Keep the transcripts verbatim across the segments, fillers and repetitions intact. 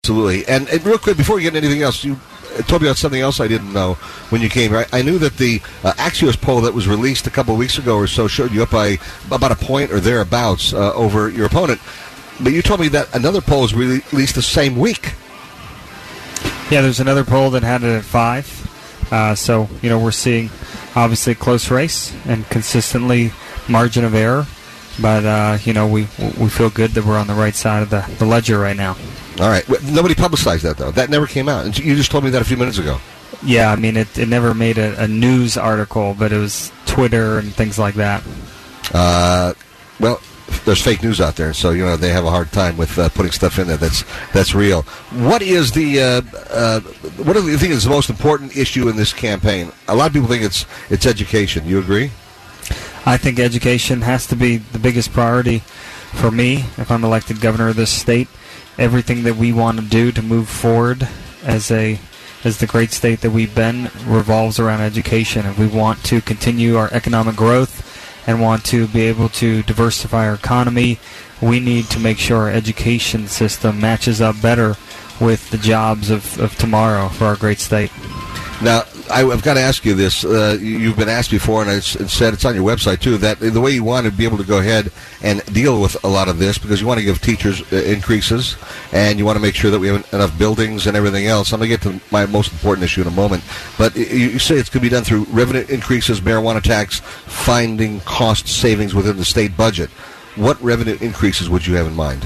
Absolutely. And, and real quick, before we get into anything else, you told me about something else I didn't know when you came. I, I knew that the uh, Axios poll that was released a couple of weeks ago or so showed you up by about a point or thereabouts uh, over your opponent. But you told me that another poll was released the same week. Yeah, there's another poll that had it at five. Uh, so, you know, we're seeing obviously a close race and consistently margin of error. But, uh, you know, we we feel good that we're on the right side of the, the ledger right now. All right. Nobody publicized that, though. That never came out. And you just told me that a few minutes ago. Yeah, I mean, it, it never made a, a news article, but it was Twitter and things like that. Uh, well, there's fake news out there, so, you know, they have a hard time with uh, putting stuff in there that's that's real. What is the, uh, uh, what do you think is the most important issue in this campaign? A lot of people think it's it's education. You agree? I think education has to be the biggest priority for me if I'm elected governor of this state. Everything that we want to do to move forward as a as the great state that we've been revolves around education. If we want to continue our economic growth and want to be able to diversify our economy, we need to make sure our education system matches up better with the jobs of, of tomorrow for our great state. Now, I, I've got to ask you this. Uh, you've been asked before, and it's, it's said it's on your website, too, that the way you want to be able to go ahead and deal with a lot of this, because you want to give teachers uh, increases, and you want to make sure that we have enough buildings and everything else. I'm going to get to my most important issue in a moment. But you, you say it's going to be done through revenue increases, marijuana tax, finding cost savings within the state budget. What revenue increases would you have in mind?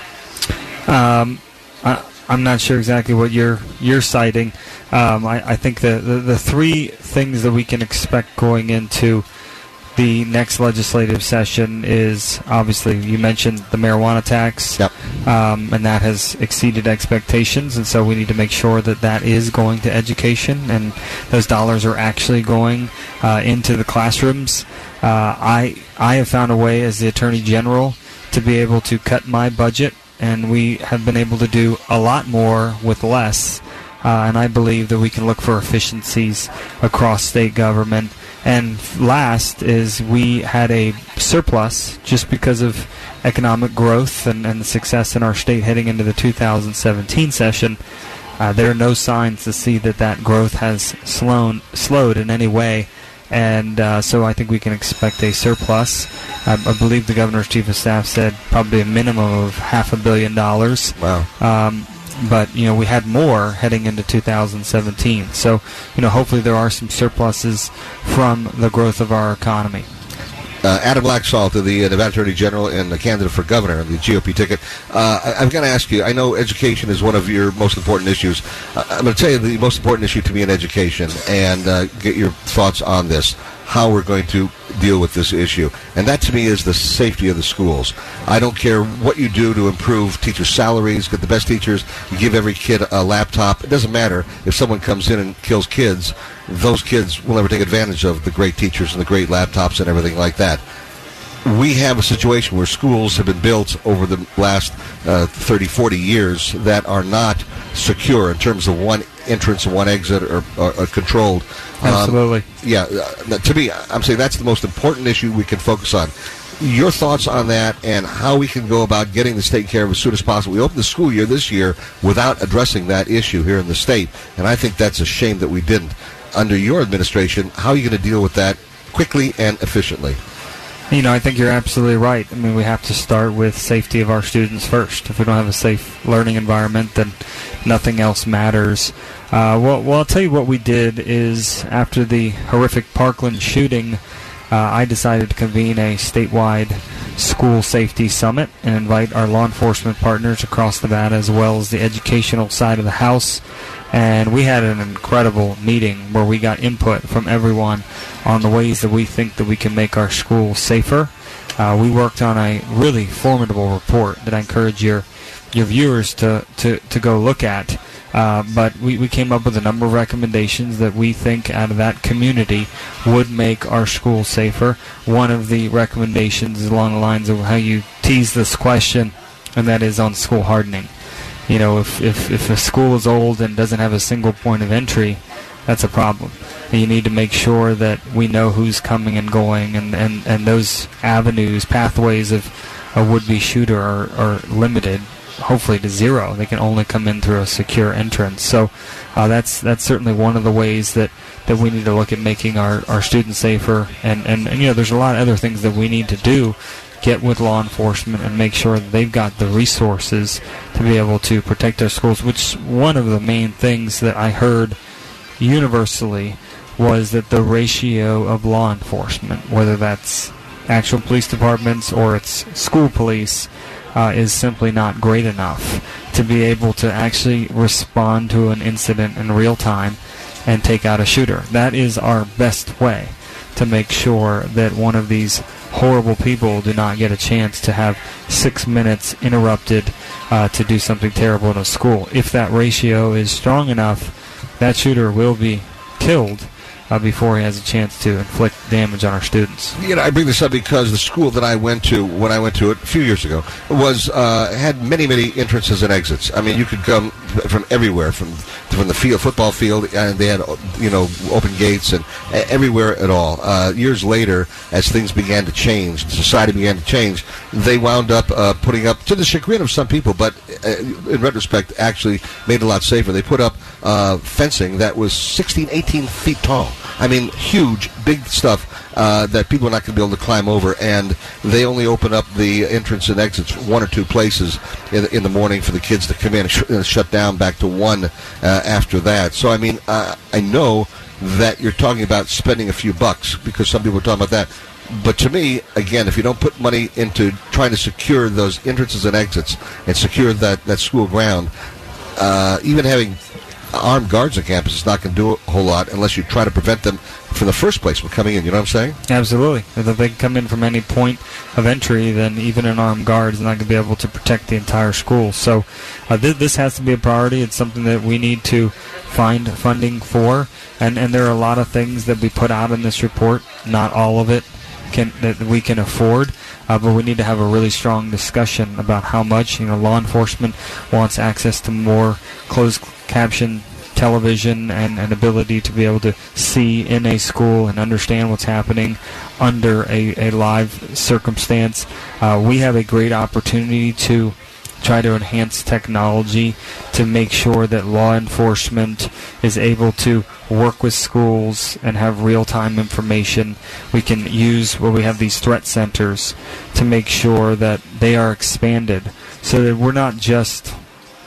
Um, I, I'm not sure exactly what you're you're citing. Um, I, I think the, the, the three things that we can expect going into the next legislative session is, obviously, you mentioned the marijuana tax, yep. um, and that has exceeded expectations, and so we need to make sure that that is going to education and those dollars are actually going uh, into the classrooms. Uh, I I have found a way as the Attorney General to be able to cut my budget, and we have been able to do a lot more with less. Uh, and I believe that we can look for efficiencies across state government. And last is we had a surplus just because of economic growth and, and the success in our state heading into the two thousand seventeen session. Uh, there are no signs to see that that growth has slown, slowed in any way. And uh, so I think we can expect a surplus. I, I believe the governor's chief of staff said probably a minimum of half a billion dollars. Wow. Um, but, you know, we had more heading into two thousand seventeen. So, you know, hopefully there are some surpluses from the growth of our economy. Uh, Adam Laxalt, the uh, Nevada Attorney General and the candidate for governor on the G O P ticket. Uh, I, I've got to ask you, I know education is one of your most important issues. Uh, I'm going to tell you the most important issue to me in education and uh, get your thoughts on this, how we're going to deal with this issue. And that, to me, is the safety of the schools. I don't care what you do to improve teachers' salaries, get the best teachers, you give every kid a laptop. It doesn't matter if someone comes in and kills kids. Those kids will never take advantage of the great teachers and the great laptops and everything like that. We have a situation where schools have been built over the last uh, thirty, forty years that are not secure in terms of one entrance and one exit or, or, or controlled. Absolutely. Um, yeah, uh, to me, I'm saying that's the most important issue we can focus on. Your thoughts on that and how we can go about getting this taken care of as soon as possible. We opened the school year this year without addressing that issue here in the state, and I think that's a shame that we didn't. Under your administration, how are you going to deal with that quickly and efficiently? You know, I think you're absolutely right. I mean, we have to start with safety of our students first. If we don't have a safe learning environment, then nothing else matters. Uh, well, well, I'll tell you what we did is after the horrific Parkland shooting, uh, I decided to convene a statewide school safety summit and invite our law enforcement partners across Nevada as well as the educational side of the house. And we had an incredible meeting where we got input from everyone on the ways that we think that we can make our schools safer. Uh, we worked on a really formidable report that I encourage your your viewers to, to, to go look at. Uh, but we, we came up with a number of recommendations that we think out of that community would make our schools safer. One of the recommendations is along the lines of how you tease this question, and that is on school hardening. You know, if, if, if a school is old and doesn't have a single point of entry, that's a problem. And you need to make sure that we know who's coming and going, and, and, and those avenues, pathways of a would-be shooter are, are limited. hopefully to zero. They can only come in through a secure entrance. So uh, that's that's certainly one of the ways that, that we need to look at making our, our students safer. And, and, and, you know, there's a lot of other things that we need to do. Get with law enforcement and make sure that they've got the resources to be able to protect our schools, which one of the main things that I heard universally was that the ratio of law enforcement, whether that's actual police departments or it's school police, uh, is simply not great enough to be able to actually respond to an incident in real time and take out a shooter. That is our best way to make sure that one of these horrible people do not get a chance to have six minutes interrupted uh, to do something terrible in a school. If that ratio is strong enough, that shooter will be killed Uh, before he has a chance to inflict damage on our students. You know, I bring this up because the school that I went to, when I went to it a few years ago, was uh, had many, many entrances and exits. I mean, you could come from everywhere, from from the field, football field, and they had, you know, open gates and everywhere at all. Uh, years later, as things began to change, society began to change, they wound up uh, putting up, to the chagrin of some people, but uh, in retrospect, actually made it a lot safer. They put up uh, fencing that was sixteen, eighteen feet tall. I mean, huge, big stuff uh, that people are not going to be able to climb over, and they only open up the entrance and exits one or two places in, in the morning for the kids to come in and sh- uh, shut down back to one uh, after that. So, I mean, uh, I know that you're talking about spending a few bucks because some people are talking about that. But to me, again, if you don't put money into trying to secure those entrances and exits and secure that, that school ground, uh, even having armed guards on campus is not going to do a whole lot unless you try to prevent them from the first place from coming in. You know what I'm saying? Absolutely. If they can come in from any point of entry, then even an armed guard is not going to be able to protect the entire school. So uh, th- this has to be a priority. It's something that we need to find funding for. And, and there are a lot of things that we put out in this report. Not all of it can that we can afford. Uh, but we need to have a really strong discussion about how much. You know, law enforcement wants access to more closed caption television and an ability to be able to see in a school and understand what's happening under a, a live circumstance. Uh, we have a great opportunity to try to enhance technology to make sure that law enforcement is able to work with schools and have real-time information. We can use where we have these threat centers to make sure that they are expanded so that we're not just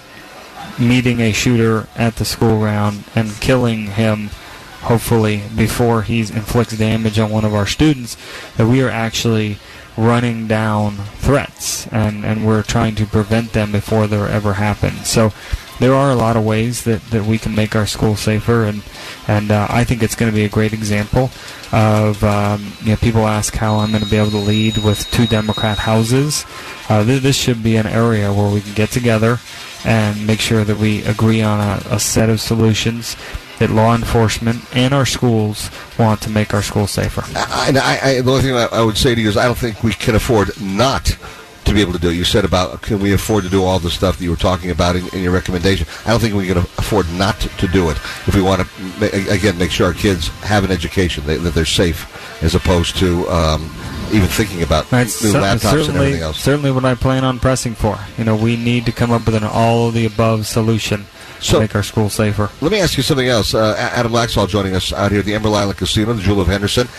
meeting a shooter at the school ground and killing him, hopefully, before he inflicts damage on one of our students, that we are actually running down threats and, and we're trying to prevent them before they ever happen. So there are a lot of ways that, that we can make our school safer, and and uh, I think it's going to be a great example of, um, you know, people ask how I'm going to be able to lead with two Democrat houses. Uh, th- this should be an area where we can get together and make sure that we agree on a, a set of solutions that law enforcement and our schools want to make our schools safer. I, I, I, the only thing I, I would say to you is I don't think we can afford not to be able to do it. You said about can we afford to do all the stuff that you were talking about in, in your recommendation. I don't think we can afford not to, to do it if we want to, again, make sure our kids have an education, they, that they're safe, as opposed to um, even thinking about That's new cer- laptops and everything else. Certainly what I plan on pressing for. You know, we need to come up with an all-of-the-above solution so, to make our schools safer. Let me ask you something else. Uh, Adam Laxalt joining us out here at the Emerald Island Casino, the Jewel of Henderson.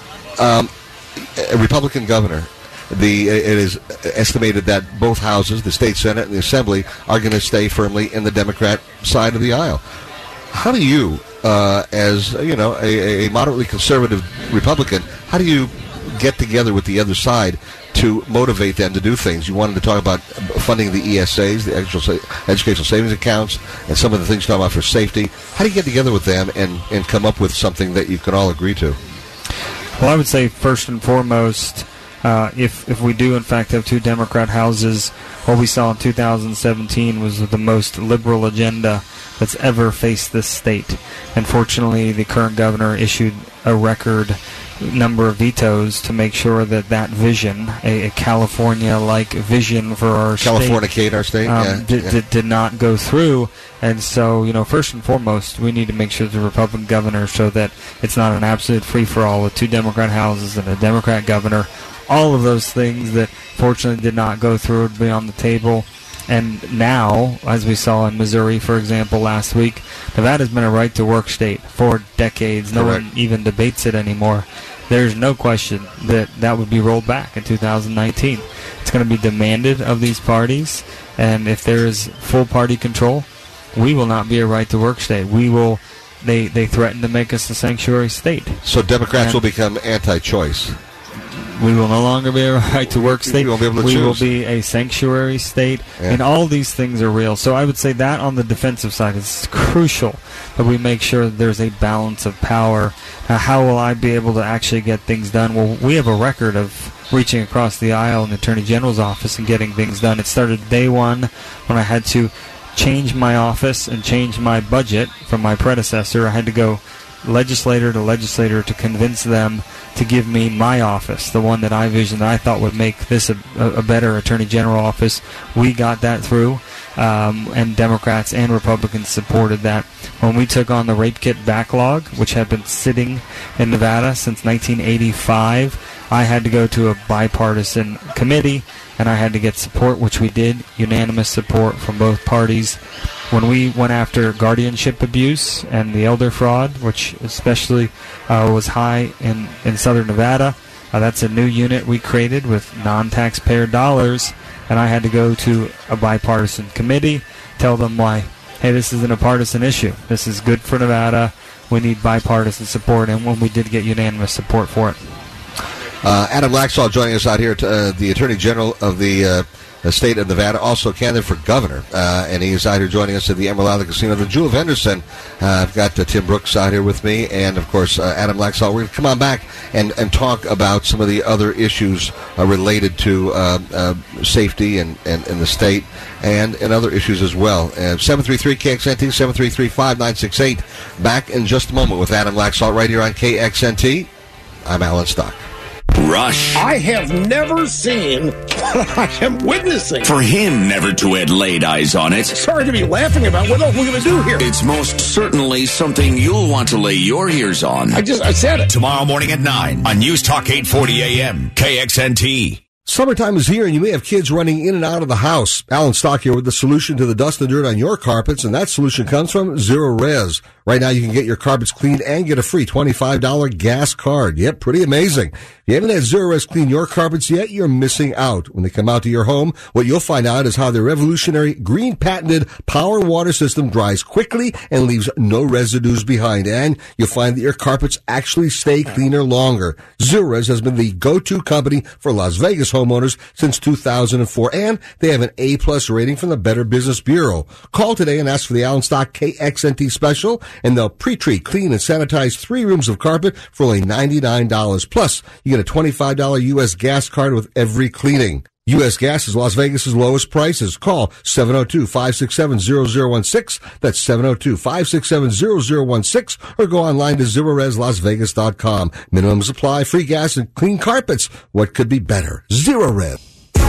Um, a Republican governor. The it is estimated that both houses, the state Senate and the Assembly, are going to stay firmly in the Democrat side of the aisle. How do you, uh, as you know, a, a moderately conservative Republican, how do you get together with the other side to motivate them to do things? You wanted to talk about funding the E S As, the educational savings accounts, and some of the things you're talking about for safety. How do you get together with them and, and come up with something that you can all agree to? Well, I would say first and foremost, Uh, if if we do in fact have two Democrat houses, what we saw in two thousand seventeen was the most liberal agenda that's ever faced this state. Unfortunately, the current governor issued a record number of vetoes to make sure that that vision, a, a California-like vision for our Californicate state, our state, um, yeah, did, yeah. Did, did not go through. And so, you know, first and foremost, we need to make sure the Republican governor so that it's not an absolute free-for-all with two Democrat houses and a Democrat governor. All of those things that fortunately did not go through would be on the table. and now, as we saw in Missouri, for example, last week, Nevada's been a right-to-work state for decades. No Correct. one even debates it anymore. There's no question that that would be rolled back in two thousand nineteen. It's going to be demanded of these parties, and if there is full party control, we will not be a right-to-work state. We will. They they threaten to make us a sanctuary state. So Democrats And will become anti-choice. we will no longer be a right-to-work state. You won't be able to we choose. will be a sanctuary state, Yeah. and all these things are real. So I would say that on the defensive side, it's crucial that we make sure that there's a balance of power. Now, how will I be able to actually get things done? Well, we have a record of reaching across the aisle in the Attorney General's office and getting things done. It started day one when I had to change my office and change my budget from my predecessor. I had to go legislator to legislator to convince them to give me my office, the one that I visioned that I thought would make this a, a better Attorney General office. We got that through, um, and Democrats and Republicans supported that. When we took on the rape kit backlog, which had been sitting in Nevada since nineteen eighty-five, I had to go to a bipartisan committee, and I had to get support, which we did, unanimous support from both parties. When we went after guardianship abuse and the elder fraud, which especially uh, was high in, in southern Nevada, uh, that's a new unit we created with non-taxpayer dollars, and I had to go to a bipartisan committee, tell them why, hey, this isn't a partisan issue. This is good for Nevada. We need bipartisan support, and when we did get unanimous support for it. Uh, Adam Laxalt joining us out here, to, uh, the Attorney General of the, uh, the state of Nevada, also candidate for governor, uh, and he's out here joining us at the Emerald Island Casino, the Jewel of Henderson. Uh, I've got uh, Tim Brooks out here with me, and of course uh, Adam Laxalt. We're going to come on back and, and talk about some of the other issues uh, related to uh, uh, safety and, and, and the state, and, and other issues as well. Uh, seven three three K X N T, seven three three, five nine six eight. Back in just a moment with Adam Laxalt right here on K X N T. I'm Alan Stock. Rush. I have never seen what I am witnessing. For him never to had laid eyes on it, Sorry to be laughing about what else we're going to do here. it's most certainly something you'll want to lay your ears on. I just, I said it. Tomorrow morning at nine on News Talk eight forty A M, K X N T. Summertime is here, and you may have kids running in and out of the house. Alan Stock here with the solution to the dust and dirt on your carpets, and that solution comes from Zero Res. Right now, you can get your carpets cleaned and get a free twenty-five dollars gas card. Yep, pretty amazing. If you haven't had Zero Res clean your carpets yet, you're missing out. When they come out to your home, what you'll find out is how their revolutionary green patented power and water system dries quickly and leaves no residues behind. And you'll find that your carpets actually stay cleaner longer. Zero Res has been the go-to company for Las Vegas homeowners since two thousand four, and they have an A-plus rating from the Better Business Bureau. Call today and ask for the Alan Stock K X N T special, and they'll pre-treat, clean, and sanitize three rooms of carpet for only ninety-nine dollars. Plus, you get a twenty-five dollars U S gas card with every cleaning. U S Gas is Las Vegas' lowest prices. Call seven oh two, five six seven, zero zero one six. That's seven oh two, five six seven, zero zero one six. Or go online to zero res las vegas dot com. Minimum supply, free gas, and clean carpets. What could be better? Zero Res.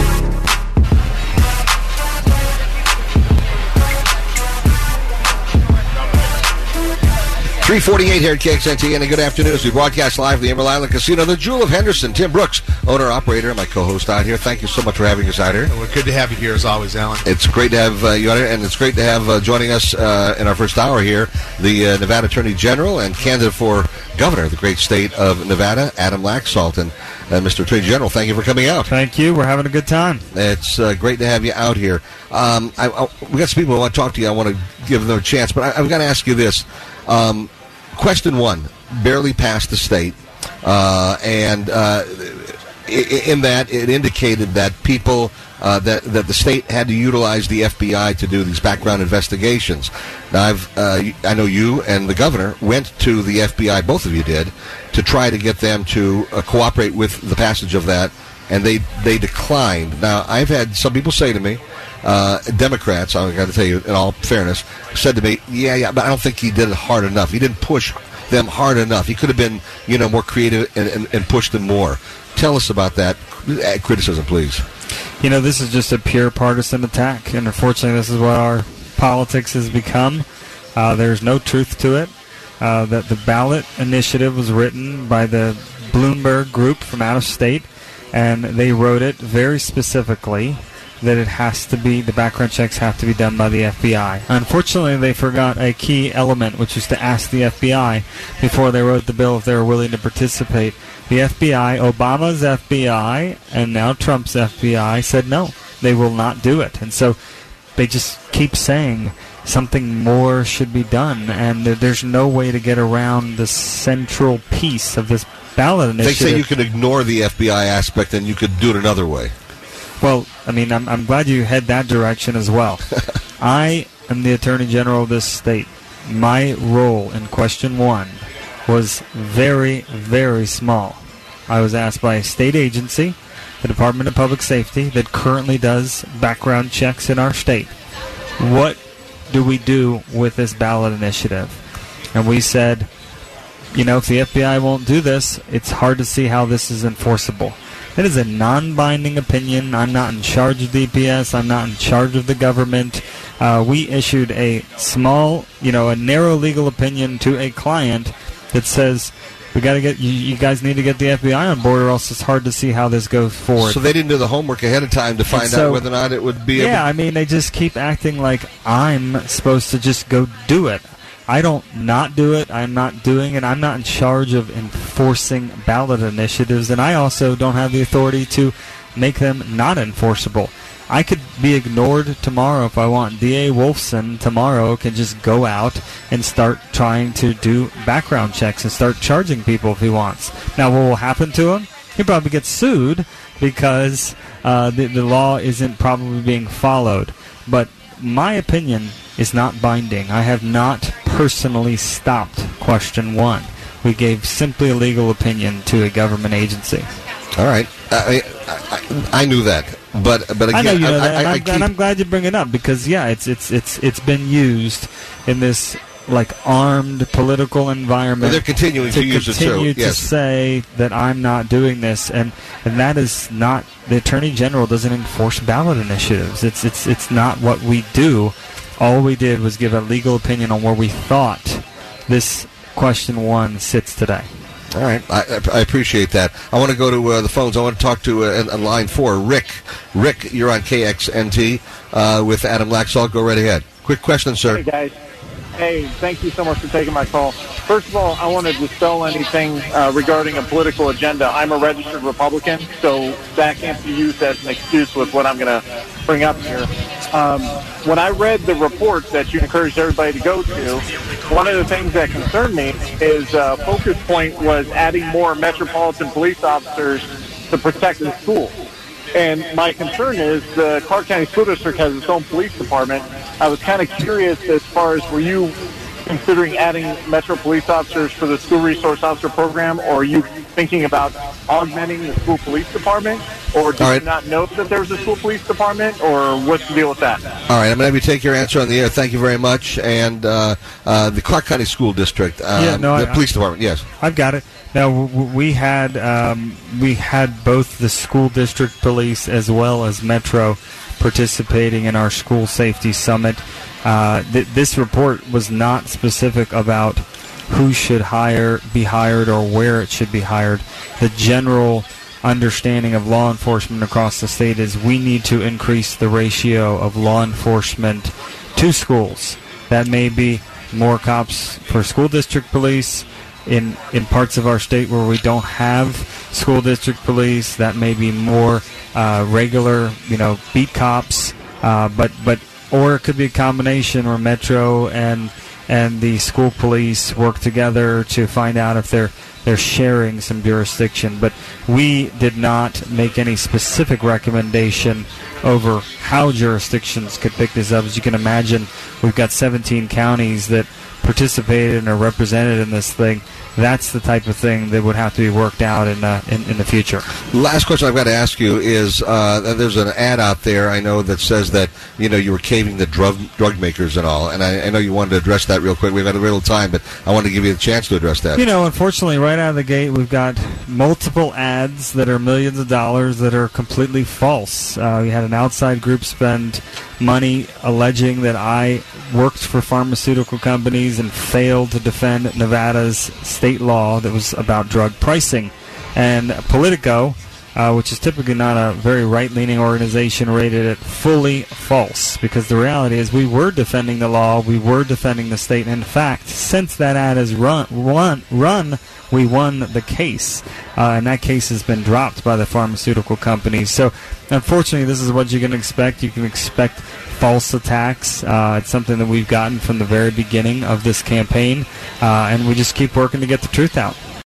three forty-eight here at K X N T, and a good afternoon as we broadcast live from the Emerald Island Casino, the Jewel of Henderson. Tim Brooks, owner-operator, my co-host out here. Thank you so much for having us out here. Well, good to have you here as always, Alan. It's great to have uh, you out here, and it's great to have uh, joining us uh, in our first hour here, the uh, Nevada Attorney General and candidate for governor of the great state of Nevada, Adam Laxalt. And uh, Mister Attorney General, thank you for coming out. Thank you. We're having a good time. It's uh, great to have you out here. Um, I, I, we got some people who want to talk to you. I want to give them a chance, but I, I've got to ask you this. Um, Question one, barely passed the state, uh, and uh, in that it indicated that people, uh, that, that the state had to utilize the F B I to do these background investigations. Now, I've, uh, I know you and the governor went to the F B I, both of you did, to try to get them to uh, cooperate with the passage of that, and they, they declined. Now, I've had some people say to me, Uh, Democrats, I've got to tell you, in all fairness, said to me, yeah, yeah, but I don't think he did it hard enough. He didn't push them hard enough. He could have been, you know, more creative and, and, and pushed them more. Tell us about that criticism, please. You know, this is just a pure partisan attack, and unfortunately this is what our politics has become. Uh, there's no truth to it. Uh, that the ballot initiative was written by the Bloomberg group from out of state, and they wrote it very specifically that it has to be, the background checks have to be done by the F B I. Unfortunately, they forgot a key element, which was to ask the F B I before they wrote the bill if they were willing to participate. The F B I, Obama's F B I, and now Trump's F B I said no, they will not do it. And so they just keep saying something more should be done, and there's no way to get around the central piece of this ballot initiative. They say you can ignore the F B I aspect and you could do it another way. Well, I mean, I'm, I'm glad you head that direction as well. I am the Attorney General of this state. My role in question one was very, very small. I was asked by a state agency, the Department of Public Safety, that currently does background checks in our state. What do we do with this ballot initiative? And we said, you know, if the F B I won't do this, it's hard to see how this is enforceable. It is a non-binding opinion. I'm not in charge of D P S. I'm not in charge of the government. Uh, we issued a small, you know, a narrow legal opinion to a client that says, we got to get you, you guys need to get the F B I on board, or else it's hard to see how this goes forward. So they didn't do the homework ahead of time to find so, out whether or not it would be. Yeah, able- I mean, they just keep acting like I'm supposed to just go do it. I don't not do it. I'm not doing it. I'm not in charge of enforcing ballot initiatives, and I also don't have the authority to make them not enforceable. I could be ignored tomorrow if I want. D A Wolfson tomorrow can just go out and start trying to do background checks and start charging people if he wants. Now, what will happen to him? He'll probably get sued because uh, the, the law isn't probably being followed. But my opinion is not binding. I have not personally stopped question one. We gave simply a legal opinion to a government agency. All right. I, I, I knew that. But but again, I know you know I, that, I, and, I I'm, keep, and I'm glad you bring it up because yeah, it's it's it's it's been used in this like armed political environment. They're continuing to, to use it too. Continue to yes. say that I'm not doing this, and and that is not, the Attorney General doesn't enforce ballot initiatives. It's it's it's not what we do. All we did was give a legal opinion on where we thought this question one sits today. All right, I, I appreciate that. I want to go to uh, the phones. I want to talk to uh, on line four, Rick. Rick, you're on K X N T uh, with Adam Laxalt. Go right ahead. Quick question, sir. Hey, guys. Hey, thank you so much for taking my call. First of all, I want to dispel anything uh, regarding a political agenda. I'm a registered Republican, so that can't be used as an excuse with what I'm going to bring up here. Um, when I read the report that you encouraged everybody to go to, one of the things that concerned me is uh, focus point was adding more metropolitan police officers to protect the schools. And my concern is the Clark County School District has its own police department. I was kind of curious as far as, were you considering adding Metro police officers for the school resource officer program, or are you thinking about augmenting the school police department, or do right. you not know that there's a school police department, or what's the deal with that? All right, I'm going to have you take your answer on the air. Thank you very much. And uh, uh, the Clark County School District, uh, yeah, no, the I, police department, yes. I've got it. Now, w- we had um, we had both the school district police as well as Metro participating in our school safety summit. Uh, th- this report was not specific about who should hire, be hired, or where it should be hired. The general understanding of law enforcement across the state is we need to increase the ratio of law enforcement to schools. That may be more cops for school district police. In, in parts of our state where we don't have school district police, that may be more uh, regular, you know, beat cops. Uh, but but or it could be a combination where Metro and and the school police work together to find out if they're they're sharing some jurisdiction. But we did not make any specific recommendation over how jurisdictions could pick this up. As you can imagine, we've got seventeen counties that participated and are represented in this thing. That's the type of thing that would have to be worked out in uh, in, in the future. Last question I've got to ask you is, uh, there's an ad out there I know that says that, you know, you were caving the drug drug makers and all, and I, I know you wanted to address that real quick. We've got a little time, but I wanted to give you a chance to address that. You know, unfortunately, right out of the gate, we've got multiple ads that are millions of dollars that are completely false. Uh, we had an outside group spend money alleging that I worked for pharmaceutical companies and failed to defend Nevada's state law that was about drug pricing. And Politico uh, which is typically not a very right-leaning organization, rated it fully false, because the reality is we were defending the law, we were defending the state. In fact, since that ad is run, run, run we won the case, uh, and that case has been dropped by the pharmaceutical companies. So, unfortunately, this is what you can expect. You can expect false attacks. Uh, it's something that we've gotten from the very beginning of this campaign, uh, and we just keep working to get the truth out.